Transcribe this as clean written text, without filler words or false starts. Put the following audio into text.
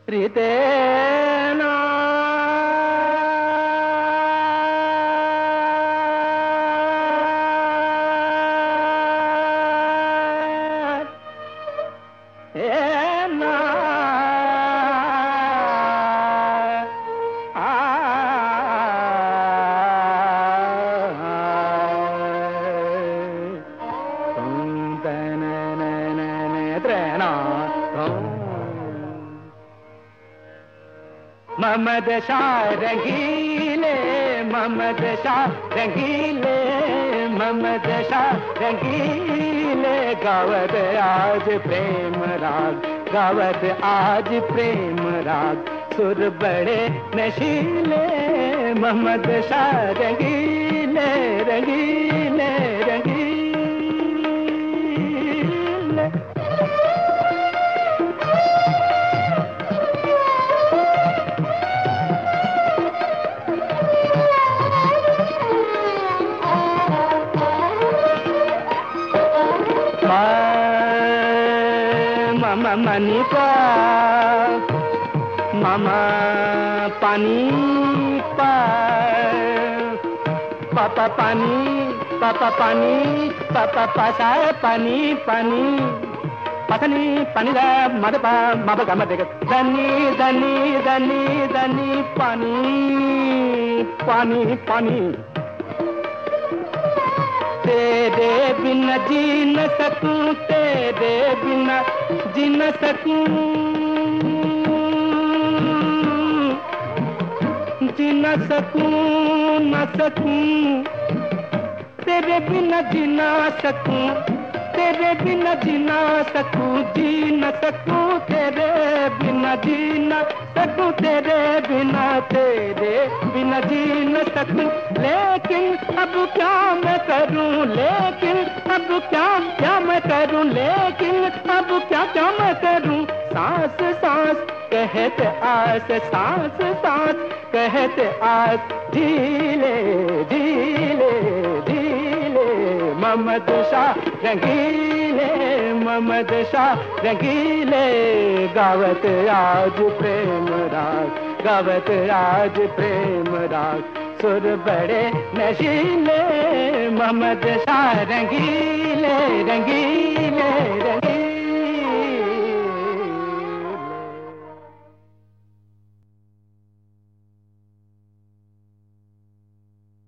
प्रीतेना ममद शाह रंगीले, ममद शाह रंगीले, ममद शाह रंगीले, गावत आज प्रेम राग, गावत आज प्रेम राग, सुर बड़े नशीले, ममद शाह रंगीले रंगीले रंगीले। मामा मनी पा, मामा पानी पा, पापा पानी, पापा पानी, पापा पासा पानी पानी, पानी पानी दा मद पा माबा का मद धनी धनी धनी धनी पानी पानी पानी। तेरे बिना जी न सकूं, तेरे बिना जी न सकूं, जी न सकूं न सकूं, तेरे बिना जी न सकूं, तेरे बिना जी न सकूं, जी न सकूं, तेरे बिना जी न सकूं, तेरे बिना जी न सकूं। लेकिन अब क्या मैं करूं, लेकिन अब क्या मैं करूं, लेकिन अब क्या मैं करूं। सांस सांस कहते आस, सांस सांस कहते आस, झीले झीले झीले, ममद शाह रंगीले, ममद शाह रंगीले, गावत आज प्रेम राग, गावत आज प्रेम राग, सुर बड़े नशीले, ममद शाह रंगीले रंगीले रंगीले।